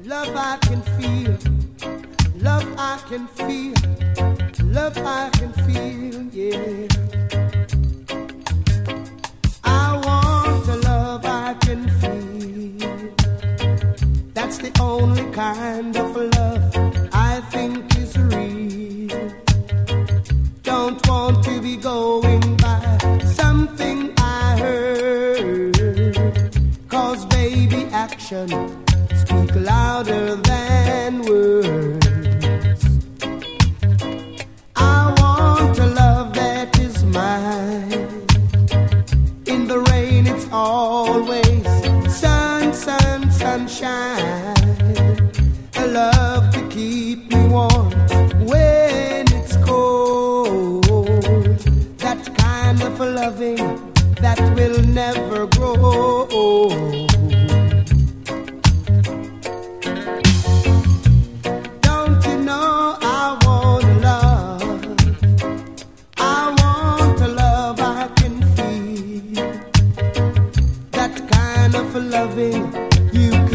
Love I can feel, love I can feel, love I can feel, yeah. I want a love I can feel. That's the only kind of love I think is real. Don't want to be going by something I heard, 'cause baby action speak louder than words. I want a love that is mine. In the rain it's always sun, sun, sunshine. A love to keep me warm when it's cold. That kind of loving that will never grow old. Loving you